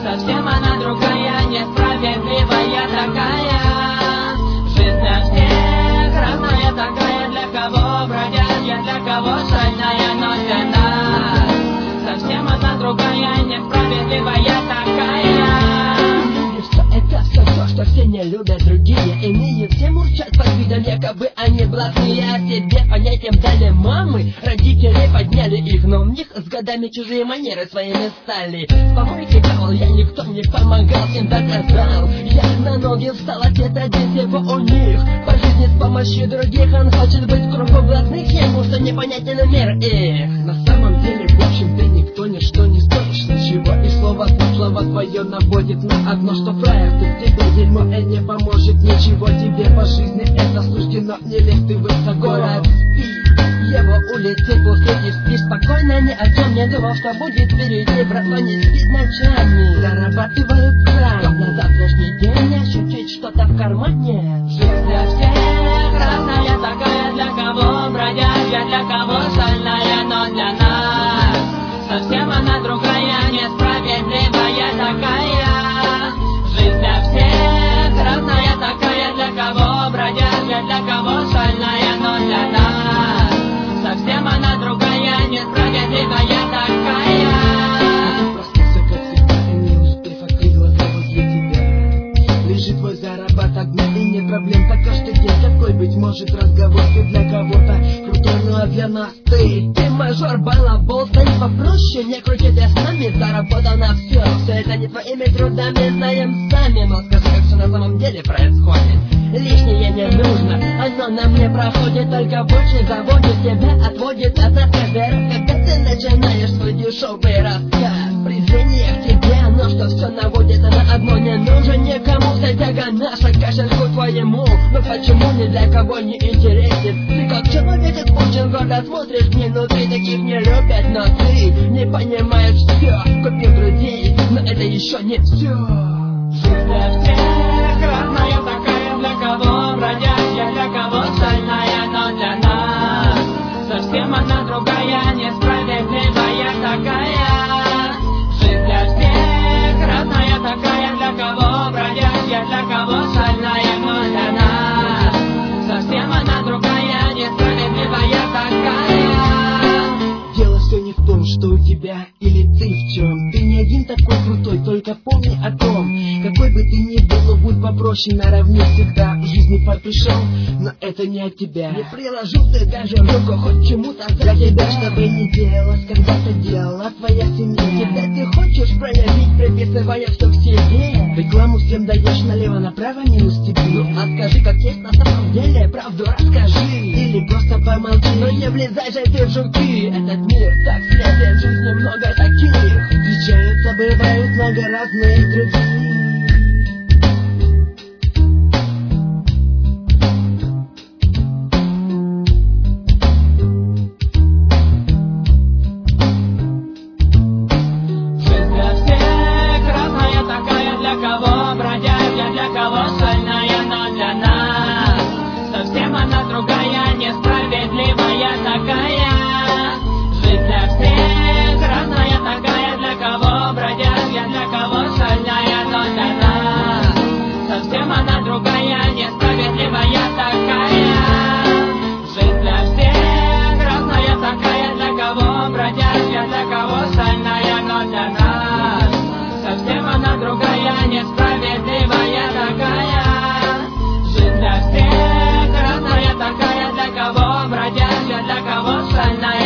Совсем она другая, несправедливая такая. Жизнь для всех разная такая, для кого бродяжья, для кого шальная, но для нас совсем она другая, несправедливая такая. Это все, что все не любят другие. Иные все мурчат под видом, якобы они блатные. А себе понятием дали мамы, родители подняли их, но у них с годами чужие манеры своими стали. С помойки кал я, никто не помогал, им доказал. Я на ноги встал, отец один всего у них. По жизни с помощью других он хочет быть в кругу блатных, ему что непонятен мир их. На самом деле, в общем, ты никто, ничто не стоишь ничего. И слово твое наводит на одно, что фраер ты тебе дерьмо, и не поможет ничего тебе по жизни. Это суждено, не лезь ты высоко. Город спит, его улицы пусты, и спишь спокойно, ни о чем не думал, что будет впереди. Братва не спит ночами, зарабатывают сами на завтрашний день, ощутить что-то в кармане. Жизнь для всех разная такая, для кого бродяжья, для кого шальная, но для нас совсем она другая, несправедливая такая. Жизнь для всех разная такая, для кого бродяжья, для кого шальная, но для нас совсем она другая, несправедливая такая. Проснулся, как всегда, и не успев открыть глаза, возле тебя лежит твой заработок дня, и нет проблем, так каждый день. Какой, быть может, разговор ты для кого-то крутой, ну а для нас ты мажор, балабол, стань попроще, не крутите с нами, заработал на все. Все это не твоими трудами, знаем сами, но скажи, как все на самом деле происходит. Лишнее не нужно, оно нам не проходит, только больше заводит тебя, отводит от нас каждый раз, когда ты начинаешь свой дешевый рассказ. Презрение к тебе, оно что все наводит на одно, не нужен никому вся тяга наша, кошельку твоему. Но почему ни для кого не интересен? Ты как человек испорчен, гордо смотришь внутри, таких не любят, но ты не понимаешь все. Купил друзей, но это еще не все. Жизнь для всех разная такая, для кого бродяжья, для кого шальная, но для нас совсем она другая, несправедливая такая. Жизнь для всех разная такая, для кого бродяжья, для кого шальная, но для нас совсем она другая, несправедливая такая. Дело все не в том, что у тебя или ты в чем. Ты не один такой крутой, только помни о том, какой бы ты ни был, будь попроще, наравне всегда в жизни пришел. Но это не от тебя. Не приложу ты даже руку хоть чему-то за тебя, чтобы не делалось, когда-то делала твоя семья. Тебя ты хочешь проявить, приписывая все к себе. Рекламу всем даешь налево-направо, минус тебе. Ну а скажи, как есть на самом деле, правду расскажи. Или просто помолчи, но не влезай же ты в жуки. Этот мир так светлен, в жизни много таких. Встречаются, бывают много разных других. Для кого шальная, но для нас совсем она другая, несправедливая такая. Жизнь для всех разная такая, для кого бродяжья, для кого шальная, но для нас совсем она другая, несправедливая такая. Жизнь для всех разная такая, для кого бродяжья, для кого шальная, но для нас совсем она другая, несправедливая такая. Жизнь для всех разная такая, для кого бродяжья, для кого шальная.